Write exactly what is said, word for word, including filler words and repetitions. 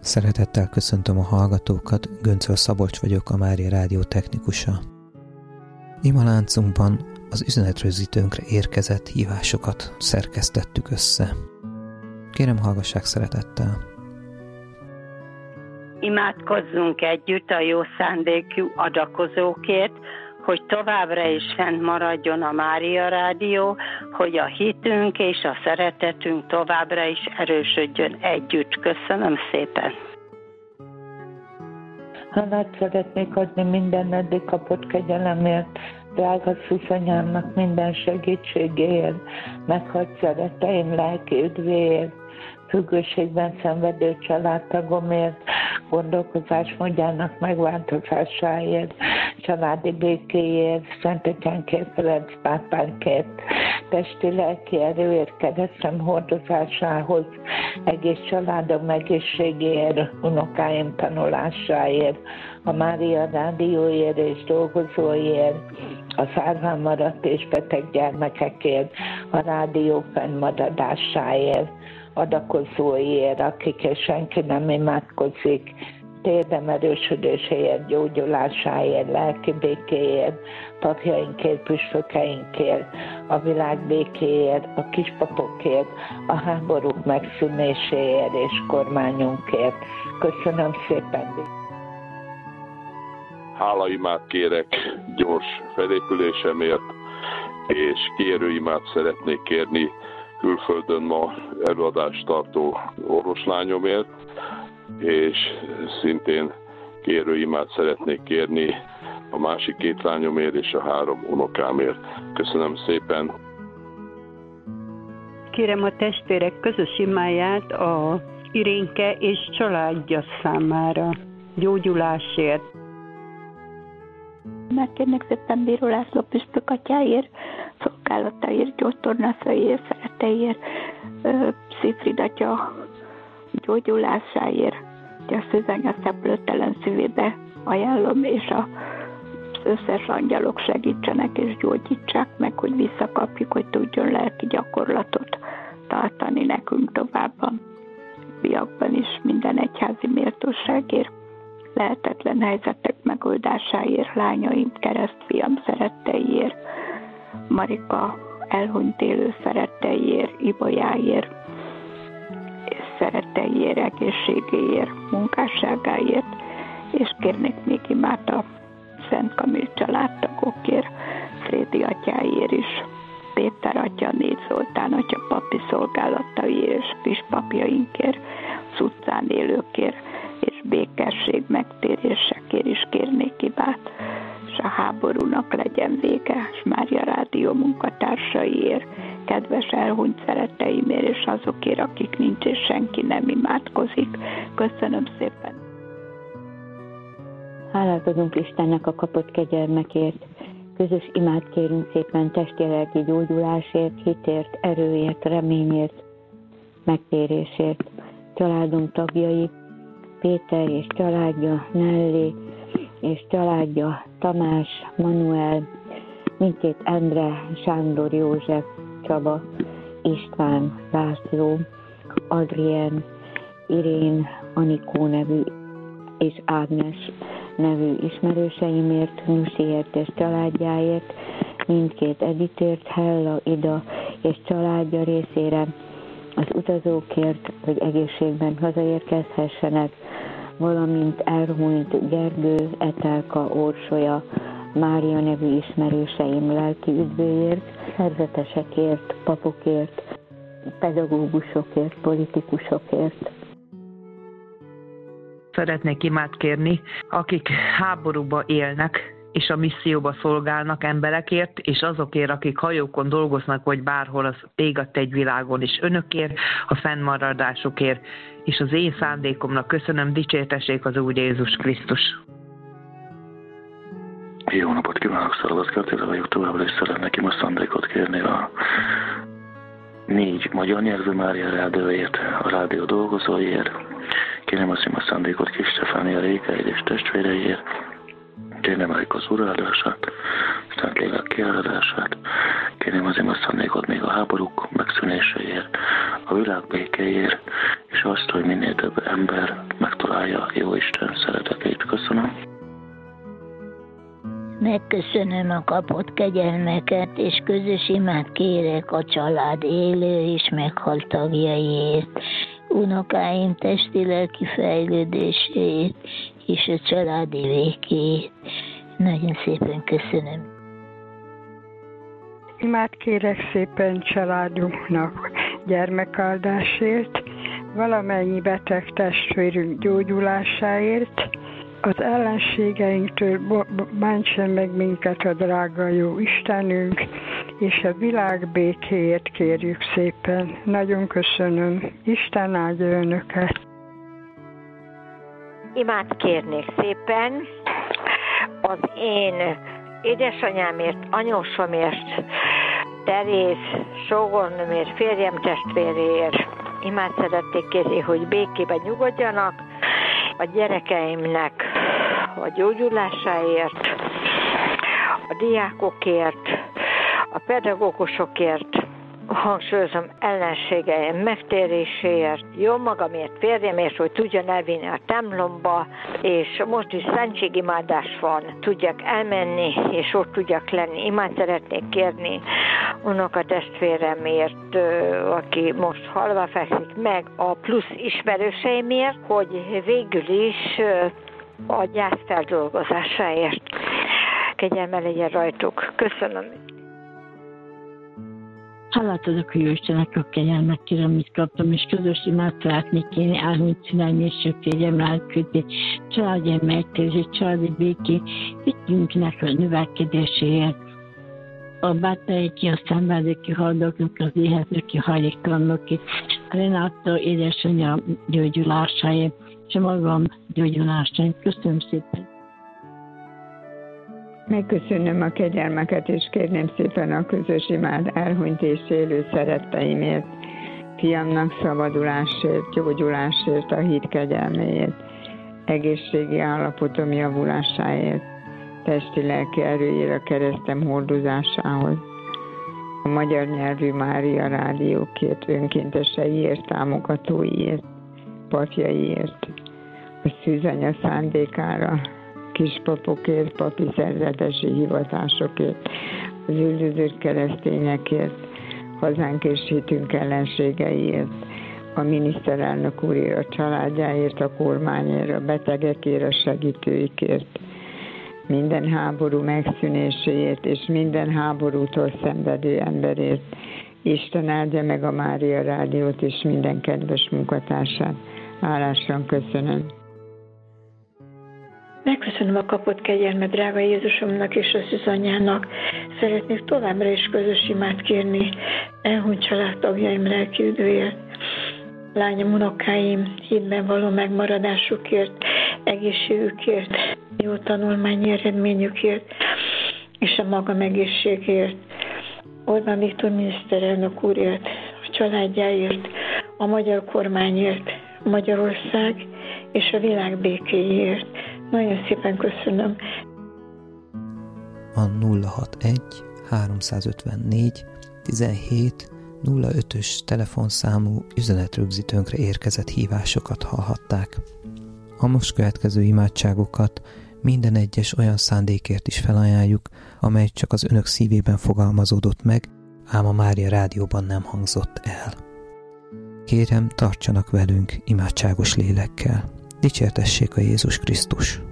Szeretettel köszöntöm a hallgatókat, Göncöl Szabolcs vagyok, a Mária Rádió technikusa. Ima láncunkban az üzenetrögzítőnkre érkezett hívásokat szerkesztettük össze. Kérem, hallgassák szeretettel! Imádkozzunk együtt a jó szándékú adakozókért, hogy továbbra is fent maradjon a Mária Rádió, hogy a hitünk és a szeretetünk továbbra is erősödjön együtt. Köszönöm szépen! Hálát szeretnék adni minden eddig kapott kegyelemért, drága Szuszanyámnak minden segítségéért, meghalt szeretteim lelki üdvéért, függőségben szenvedő családtagomért, gondolkozásmódjának megváltozásáért, családi békéért, Szentegyánkért, Ferenc pápánkért, testi-lelki erőért, keresztem hordozásához, egész családom egészségéért, unokáim tanulásáért, a Mária Rádióért és dolgozóért, a szárván maradt és beteg gyermekekért, a rádió fennmaradásáért, adakozóiért, akikkel senki nem imádkozik, térdem erősödéséért, gyógyulásáért, lelki békéért, papjainkért, püspökeinkért, a világ békéért, a kispapokért, a háborúk megszűnéséért és kormányunkért. Köszönöm szépen! Hálaimát kérek gyors felépülésemért, és kérőimát szeretnék kérni külföldön ma előadást tartó orvoslányomért, és szintén kérőimát szeretnék kérni a másik két lányomért és a három unokámért. Köszönöm szépen! Kérem a testvérek közös imáját a Irénke és családja számára, gyógyulásért. Megkérnek szépen Bíró László püspök atyáért, szolgálatáért, gyógytornászaiért, szereteiért, Szifrid atya gyógyulásáért, a Szűzanya szeplőtelen szívébe ajánlom, és az összes angyalok segítsenek és gyógyítsák meg, hogy visszakapjuk, hogy tudjon lelki gyakorlatot tartani nekünk továbban. Biakban is minden egyházi méltóságért, lehetetlen helyzetek megoldásáért, lányaim, keresztfiam szeretteiért, Marika elhunyt élő szeretteiért, Ibolyáért, és szeretteiért, egészségéért, munkásságáért, és kérnék még imát a Szent Kamil családtagokért, Frédi atyáért is, Péter atya, Négy Zoltán atya papi szolgálataiért, és pispapjainkért, az utcán élőkért, és békesség megtérésekért is kérnék imát, és a háborúnak legyen vége, és Mária Rádió munkatársaiért, kedves elhunyt szeretteimért, és azokért, akik nincs, és senki nem imádkozik. Köszönöm szépen! Hálát adunk Istennek a kapott kegyelmekért, közös imát kérünk szépen testi-lelki gyógyulásért, hitért, erőért, reményért, megtérésért, családunk tagjai, Péter és családja, Nelly és családja, Tamás, Manuel, mindkét Endre, Sándor József, Csaba, István, László, Adrien, Irén, Anikó nevű és Ágnes nevű ismerőseimért, Nusiért és családjáért, mindkét Editért, Hella, Ida és családja részére, az utazókért, hogy egészségben hazaérkezhessenek, valamint elhunyt Gergő, Etelka, Orsolya, Mária nevű ismerőseim lelki üdvőért, szerzetesekért, papokért, pedagógusokért, politikusokért. Szeretnék imát kérni, akik háborúba élnek, és a misszióba szolgálnak emberekért, és azokért, akik hajókon dolgoznak, vagy bárhol az ég a világon, és önökért, a fennmaradásukért, és az én szándékomnak köszönöm, dicsértessék az Úr Jézus Krisztus. Jó napot kívánok, Szarvaszki Attila vagyok, továbbra is szeretnék ima szándékot kérni a négy magyar nyelvű Mária Rádióért, a rádió dolgozóiért. Kérem az ima szándékot Kis Stefánia Rékáid és testvéreiért. Kérem meg az uráldását, Szent Lélek kiáldását. Kérem az ima szándékot még a háborúk megszűnéséért, a világ békéért, és azt, hogy minél több ember meg találja Jóisten szeretetét. Köszönöm. Megköszönöm a kapott kegyelmeket, és közös imát kérek a család élő és meghalt tagjaiért, unokáim testi-lelki fejlődéséért, és a családi békéért. Nagyon szépen köszönöm. Imát kérek szépen családunknak gyermekáldásért, valamennyi beteg testvérünk gyógyulásáért, az ellenségeinktől bántsen meg minket a drága jó Istenünk, és a világ békéért kérjük szépen. Nagyon köszönöm. Isten áldja önöket. Imát kérnék szépen az én édesanyámért, anyósomért, Teréz, sógornőmért, férjem testvéréért. Imát szeretnék kérni, hogy békében nyugodjanak, a gyerekeimnek a gyógyulásáért, a diákokért, a pedagógusokért, hangsúlyozom ellenségeim megtéréséért, jó magamért, férjemért, hogy tudjon elvinni a templomba, és most is szentségimádás van, tudjak elmenni, és ott tudjak lenni. Imád szeretnék kérni unokatestvéremért, aki most halva fekszik, meg a plusz ismerőseimért, hogy végül is a gyász feldolgozásáért kegyelme legyen rajtuk. Köszönöm. Hálát adok a Jóistennek a kegyelmekért, amit kaptam, és közös imát szeretnék kérni, árnyult szüleim és sok férjem lelkülté, családjaim megtérését, családi béké, hitünknek a növekedéséért, a bátoréki, a szenvedéki haldoknak, az éhetőki, hajléktalanokért, a Renáta édesanyja gyógyulásáért, és a magam gyógyulásáért. Köszönöm szépen! Megköszönöm a kegyelmeket, és kérném szépen a közös imád elhunyt és élő szeretteimért, fiamnak szabadulásért, gyógyulásért, a hit kegyelméért, egészségi állapotom javulásáért, testi-lelki erőjére a keresztem hordozásához, a magyar nyelvű Mária rádiókért, önkénteseiért, támogatóiért, papjaiért, a szűzanya szándékára, kispapokért, papi szerzetesi hivatásokért, az üldözött keresztényekért, hazánk és hitünk ellenségeiért, a miniszterelnök úrért, a családjáért, a kormányért, a betegekért, a segítőikért, minden háború megszűnéséért és minden háborútól szenvedő emberért. Isten áldja meg a Mária Rádiót és minden kedves munkatársát. Hálásan köszönöm. Megköszönöm a kapott kegyelmet drága Jézusomnak és a szűzanyának. Szeretnék továbbra is közös imát kérni elhunyt családtagjaim lelki üdvéért, lányom, unokáim hitben való megmaradásukért, egészségükért, jó tanulmányi eredményükért és a magam egészségért, Orbán Viktor miniszterelnök úrért, a családjáért, a magyar kormányért, Magyarország és a világ békéjéért. Nagyon szépen köszönöm. A nulla hatvanegy háromszázötvennégy tizenhét nulla ötös telefonszámú üzenetrögzítőnkre érkezett hívásokat hallhatták. A most következő imádságokat minden egyes olyan szándékért is felajánljuk, amely csak az önök szívében fogalmazódott meg, ám a Mária Rádióban nem hangzott el. Kérem, tartsanak velünk imádságos lélekkel. Dicsértessék a Jézus Krisztus!